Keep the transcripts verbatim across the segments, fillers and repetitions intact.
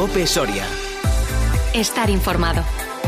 COPE Soria. Estar informado.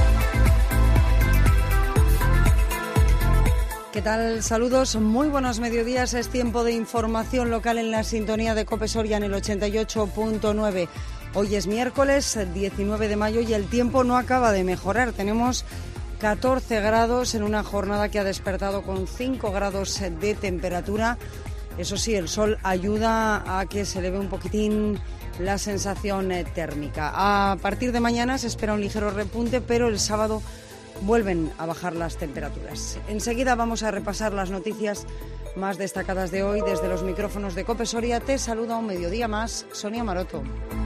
¿Qué tal? Saludos, muy buenos mediodías. Es tiempo de información local en la sintonía de COPE Soria en el ochenta y ocho punto nueve. Hoy es miércoles diecinueve de mayo y el tiempo no acaba de mejorar. Tenemos catorce grados en una jornada que ha despertado con cinco grados de temperatura. Eso sí, el sol ayuda a que se eleve un poquitín la sensación térmica. A partir de mañana se espera un ligero repunte, pero el sábado vuelven a bajar las temperaturas. Enseguida vamos a repasar las noticias más destacadas de hoy. Desde los micrófonos de COPE Soria te saluda un mediodía más Sonia Maroto.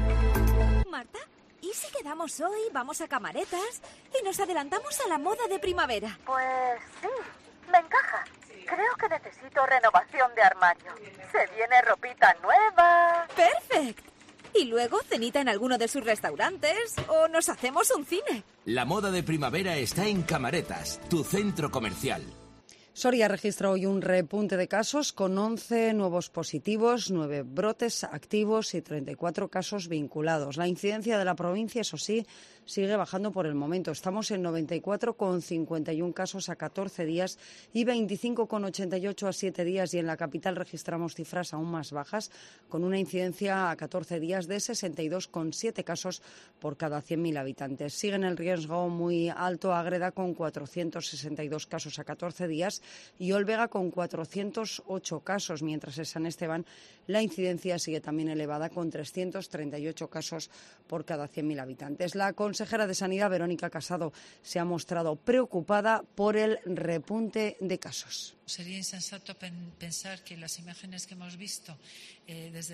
Marta, ¿y si quedamos hoy, vamos a Camaretas y nos adelantamos a la moda de primavera? Pues sí, me encaja. Creo que necesito renovación de armario. Se viene ropita nueva. ¡Perfecto! Y luego cenita en alguno de sus restaurantes o nos hacemos un cine. La moda de primavera está en Camaretas, tu centro comercial. Soria registra hoy un repunte de casos con once nuevos positivos, nueve brotes activos y treinta y cuatro casos vinculados. La incidencia de la provincia, eso sí, sigue bajando por el momento. Estamos en noventa y cuatro coma cincuenta y uno casos a catorce días y veinticinco coma ochenta y ocho a siete días. Y en la capital registramos cifras aún más bajas, con una incidencia a catorce días de sesenta y dos coma siete casos por cada cien mil habitantes. Sigue en el riesgo muy alto Ágreda con cuatrocientos sesenta y dos casos a catorce días y Olvega con cuatrocientos ocho casos, mientras en San Esteban la incidencia sigue también elevada con trescientos treinta y ocho casos por cada cien mil habitantes. La consejera de Sanidad, Verónica Casado, se ha mostrado preocupada por el repunte de casos. Sería insensato pen- pensar que las imágenes que hemos visto eh, desde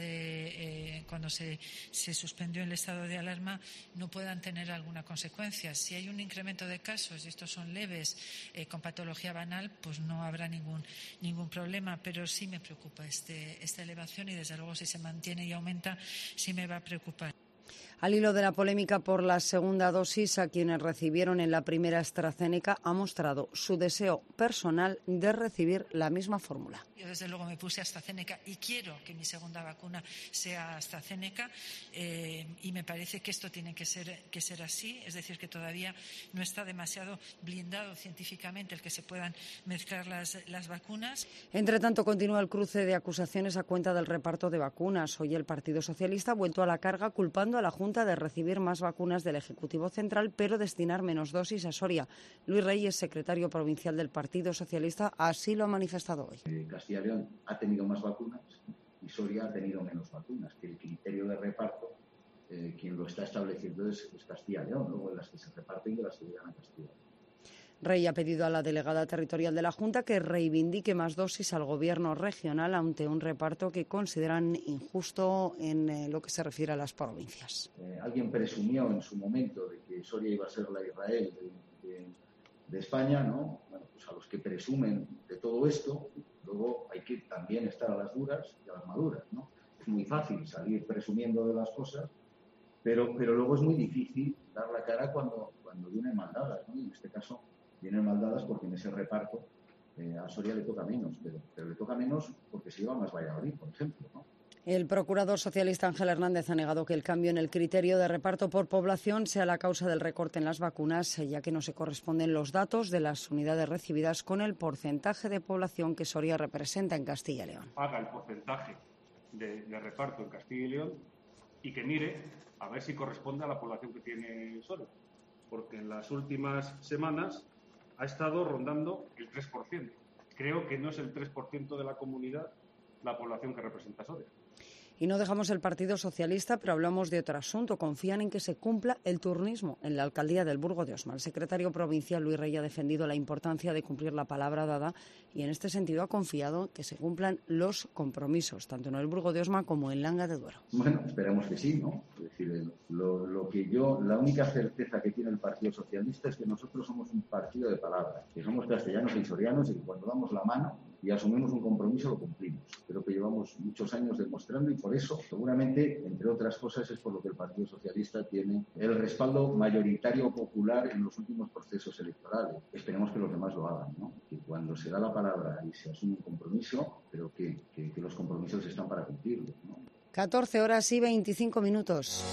eh, cuando se, se suspendió el estado de alarma no puedan tener alguna consecuencia. Si hay un incremento de casos y estos son leves eh, con patología banal, pues no habrá ningún ningún problema. Pero sí me preocupa este, esta elevación y desde luego si se mantiene y aumenta sí me va a preocupar. Al hilo de la polémica por la segunda dosis, a quienes recibieron en la primera AstraZeneca ha mostrado su deseo personal de recibir la misma fórmula. Yo desde luego me puse AstraZeneca y quiero que mi segunda vacuna sea AstraZeneca eh, y me parece que esto tiene que ser, que ser así, es decir, que todavía no está demasiado blindado científicamente el que se puedan mezclar las, las vacunas. Entre tanto, continúa el cruce de acusaciones a cuenta del reparto de vacunas. Hoy el Partido Socialista ha vuelto a la carga culpando a la Junta de recibir más vacunas del Ejecutivo Central, pero destinar menos dosis a Soria. Luis Reyes, secretario provincial del Partido Socialista, así lo ha manifestado hoy. Eh, Castilla y León ha tenido más vacunas y Soria ha tenido menos vacunas, que el criterio de reparto, eh, quien lo está estableciendo es, es Castilla y León, luego en las que se reparten y de las que llegan a Castilla y León. Rey ha pedido a la delegada territorial de la Junta que reivindique más dosis al Gobierno regional ante un reparto que consideran injusto en eh, lo que se refiere a las provincias. Eh, alguien presumió en su momento de que Soria iba a ser la Israel de, de, de España, ¿no? Bueno, pues a los que presumen de todo esto, luego hay que también estar a las duras y a las maduras, ¿no? Es muy fácil salir presumiendo de las cosas, pero, pero luego es muy difícil dar la cara cuando, cuando vienen mal dadas, ¿no? Y en este caso vienen mal dadas porque en ese reparto eh, a Soria le toca menos, pero, pero le toca menos porque se lleva más Valladolid, por ejemplo, ¿no? El procurador socialista Ángel Hernández ha negado que el cambio en el criterio de reparto por población sea la causa del recorte en las vacunas, ya que no se corresponden los datos de las unidades recibidas con el porcentaje de población que Soria representa en Castilla y León. Haga el porcentaje de, de reparto en Castilla y León y que mire a ver si corresponde a la población que tiene Soria, porque en las últimas semanas ha estado rondando el tres por ciento. Creo que no es el tres por ciento de la comunidad la población que representa Soria. Y no dejamos el Partido Socialista, pero hablamos de otro asunto. Confían en que se cumpla el turnismo en la alcaldía del Burgo de Osma. El secretario provincial Luis Rey ha defendido la importancia de cumplir la palabra dada y en este sentido ha confiado que se cumplan los compromisos, tanto en el Burgo de Osma como en Langa de Duero. Bueno, esperamos que sí, ¿no? Es decir, lo, lo que yo, la única certeza que tiene el Partido Socialista es que nosotros somos un partido de palabras, que somos castellanos y sorianos y que cuando damos la mano y asumimos un compromiso lo cumplimos. Creo que llevamos muchos años demostrando y por eso, seguramente, entre otras cosas, es por lo que el Partido Socialista tiene el respaldo mayoritario popular en los últimos procesos electorales. Esperemos que los demás lo hagan, ¿no? Que cuando se da la palabra y se asume un compromiso, creo que, que, que los compromisos están para cumplirlos, ¿no? catorce horas y veinticinco minutos.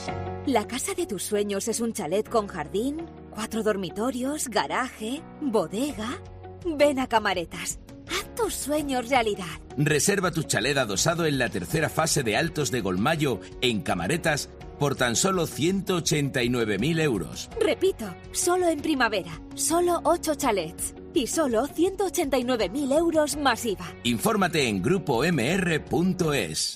¿La casa de tus sueños es un chalet con jardín, cuatro dormitorios, garaje, bodega? Ven a Camaretas. Haz tus sueños realidad. Reserva tu chalet adosado en la tercera fase de Altos de Golmayo en Camaretas por tan solo ciento ochenta y nueve mil euros. Repito, solo en primavera, solo ocho chalets y solo ciento ochenta y nueve mil euros más I V A. Infórmate en grupo m r punto es.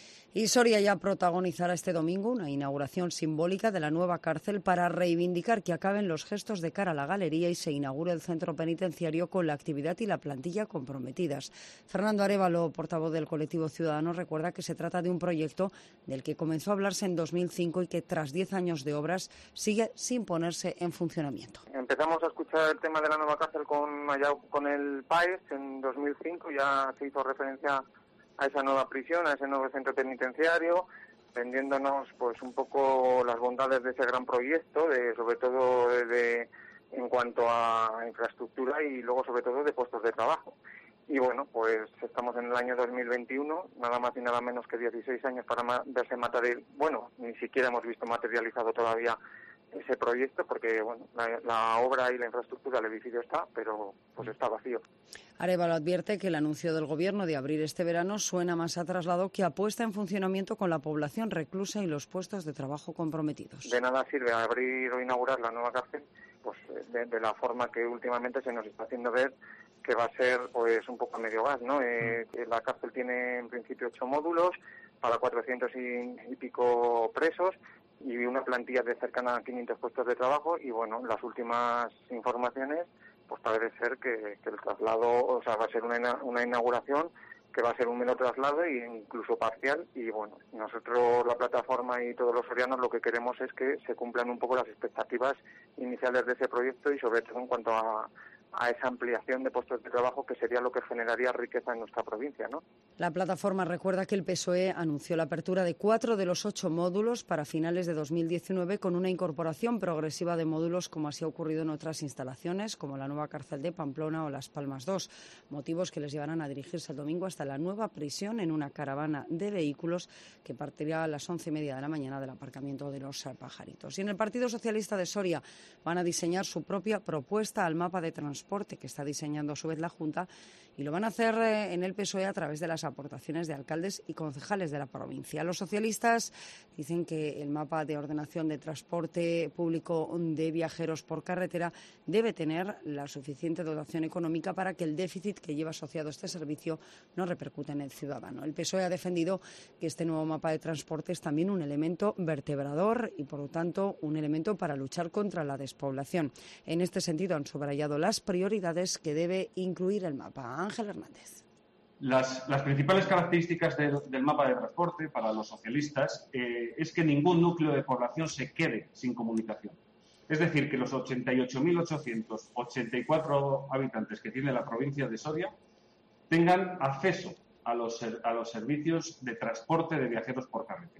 Y Soria ya protagonizará este domingo una inauguración simbólica de la nueva cárcel para reivindicar que acaben los gestos de cara a la galería y se inaugure el centro penitenciario con la actividad y la plantilla comprometidas. Fernando Arévalo, portavoz del colectivo Ciudadanos, recuerda que se trata de un proyecto del que comenzó a hablarse en dos mil cinco y que tras diez años de obras sigue sin ponerse en funcionamiento. Empezamos a escuchar el tema de la nueva cárcel con, allá, con el P A E S en dos mil cinco, ya se hizo referencia a esa nueva prisión, a ese nuevo centro penitenciario, vendiéndonos pues un poco las bondades de ese gran proyecto, de sobre todo de, de, en cuanto a infraestructura y luego sobre todo de puestos de trabajo. Y bueno, pues estamos en el año dos mil veintiuno, nada más y nada menos que dieciséis años para ma- verse material, bueno, ni siquiera hemos visto materializado todavía ese proyecto, porque bueno, la, la obra y la infraestructura del edificio está, pero pues está vacío. Arévalo advierte que el anuncio del Gobierno de abrir este verano suena más a traslado que a puesta en funcionamiento con la población reclusa y los puestos de trabajo comprometidos. De nada sirve abrir o inaugurar la nueva cárcel pues de, de la forma que últimamente se nos está haciendo ver, que va a ser pues un poco a medio gas, ¿no? Eh, la cárcel tiene en principio ocho módulos para cuatrocientos y, y pico presos y una plantilla de cercana a quinientos puestos de trabajo y bueno, las últimas informaciones pues parece ser que, que el traslado, o sea, va a ser una, una inauguración que va a ser un mero traslado e incluso parcial y bueno, nosotros la plataforma y todos los sorianos lo que queremos es que se cumplan un poco las expectativas iniciales de ese proyecto y sobre todo en cuanto a a esa ampliación de puestos de trabajo que sería lo que generaría riqueza en nuestra provincia, ¿no? La plataforma recuerda que el P S O E anunció la apertura de cuatro de los ocho módulos para finales de dos mil diecinueve con una incorporación progresiva de módulos como así ha ocurrido en otras instalaciones como la nueva cárcel de Pamplona o Las Palmas dos, motivos que les llevarán a dirigirse el domingo hasta la nueva prisión en una caravana de vehículos que partirá a las once y media de la mañana del aparcamiento de Los Pajaritos. Y en el Partido Socialista de Soria van a diseñar su propia propuesta al mapa de transporte que está diseñando a su vez la Junta y lo van a hacer en el P S O E a través de las aportaciones de alcaldes y concejales de la provincia. Los socialistas dicen que el mapa de ordenación de transporte público de viajeros por carretera debe tener la suficiente dotación económica para que el déficit que lleva asociado este servicio no repercute en el ciudadano. El P S O E ha defendido que este nuevo mapa de transporte es también un elemento vertebrador y, por lo tanto, un elemento para luchar contra la despoblación. En este sentido, han subrayado las prioridades que debe incluir el mapa. Ángel Hernández. Las, las principales características del, del mapa de transporte para los socialistas eh, es que ningún núcleo de población se quede sin comunicación. Es decir, que los ochenta y ocho mil ochocientos ochenta y cuatro habitantes que tiene la provincia de Soria tengan acceso a los, a los servicios de transporte de viajeros por carretera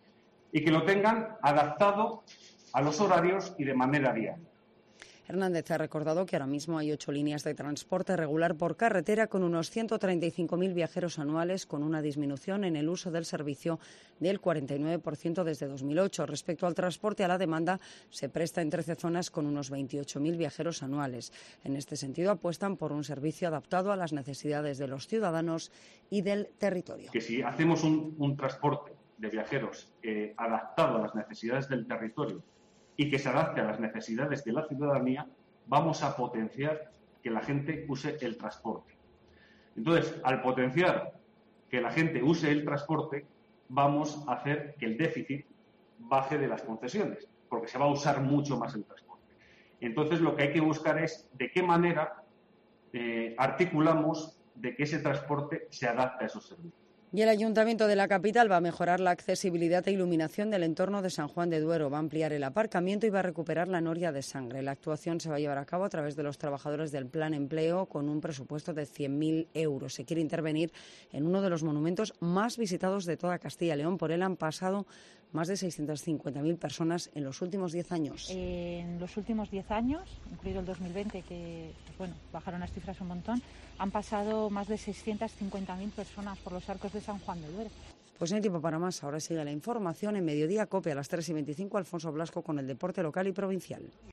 y que lo tengan adaptado a los horarios y de manera diaria. Hernández ha recordado que ahora mismo hay ocho líneas de transporte regular por carretera con unos ciento treinta y cinco mil viajeros anuales, con una disminución en el uso del servicio del cuarenta y nueve por ciento desde dos mil ocho. Respecto al transporte a la demanda, se presta en trece zonas con unos veintiocho mil viajeros anuales. En este sentido, apuestan por un servicio adaptado a las necesidades de los ciudadanos y del territorio. Que si hacemos un, un transporte de viajeros eh, adaptado a las necesidades del territorio y que se adapte a las necesidades de la ciudadanía, vamos a potenciar que la gente use el transporte. Entonces, al potenciar que la gente use el transporte, vamos a hacer que el déficit baje de las concesiones, porque se va a usar mucho más el transporte. Entonces, lo que hay que buscar es de qué manera eh, articulamos de que ese transporte se adapte a esos servicios. Y el Ayuntamiento de la capital va a mejorar la accesibilidad e iluminación del entorno de San Juan de Duero, va a ampliar el aparcamiento y va a recuperar la noria de sangre. La actuación se va a llevar a cabo a través de los trabajadores del Plan Empleo con un presupuesto de cien mil euros. Se quiere intervenir en uno de los monumentos más visitados de toda Castilla y León. Por él han pasado más de seiscientas cincuenta mil personas en los últimos diez años. En los últimos diez años, incluido el dos mil veinte, que pues bueno, bajaron las cifras un montón, han pasado más de seiscientas cincuenta mil personas por los arcos de San Juan de Duero. Pues no hay tiempo para más. Ahora sigue la información en Mediodía Cope a las tres y veinticinco. Alfonso Blasco con el deporte local y provincial.